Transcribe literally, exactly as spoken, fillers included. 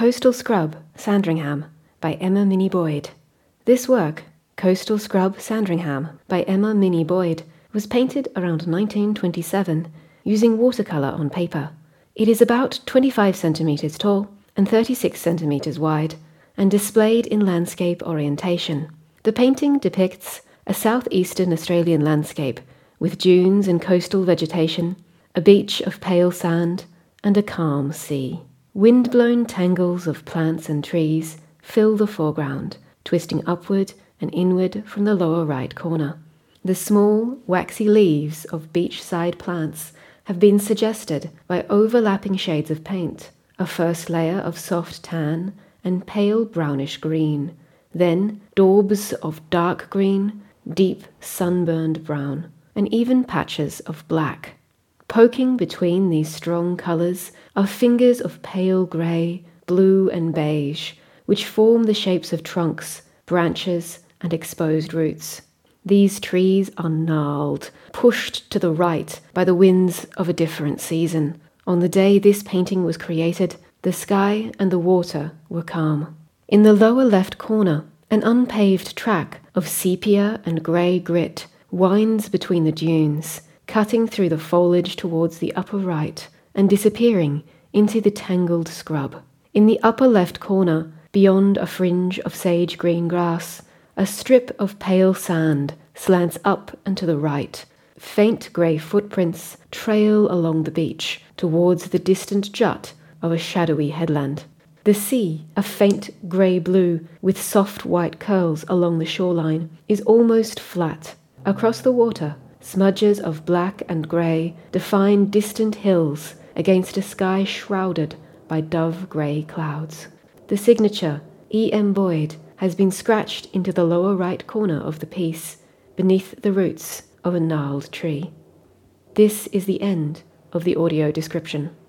Coastal Scrub, Sandringham, by Emma Minnie Boyd. This work, Coastal Scrub, Sandringham, by Emma Minnie Boyd, was painted around nineteen twenty-seven using watercolour on paper. It is about twenty-five centimetres tall and thirty-six centimetres wide, and displayed in landscape orientation. The painting depicts a southeastern Australian landscape with dunes and coastal vegetation, a beach of pale sand, and a calm sea. Wind-blown tangles of plants and trees fill the foreground, twisting upward and inward from the lower right corner. The small, waxy leaves of beachside plants have been suggested by overlapping shades of paint, a first layer of soft tan and pale brownish green, then daubs of dark green, deep sunburned brown, and even patches of black. Poking between these strong colours are fingers of pale grey, blue and beige, which form the shapes of trunks, branches, and exposed roots. These trees are gnarled, pushed to the right by the winds of a different season. On the day this painting was created, the sky and the water were calm. In the lower left corner, an unpaved track of sepia and grey grit winds between the dunes, cutting through the foliage towards the upper right and disappearing into the tangled scrub. In the upper left corner, beyond a fringe of sage green grass, a strip of pale sand slants up and to the right. Faint grey footprints trail along the beach towards the distant jut of a shadowy headland. The sea, a faint grey blue with soft white curls along the shoreline, is almost flat. Across the water, smudges of black and grey define distant hills against a sky shrouded by dove-grey clouds. The signature, E M Boyd, has been scratched into the lower right corner of the piece, beneath the roots of a gnarled tree. This is the end of the audio description.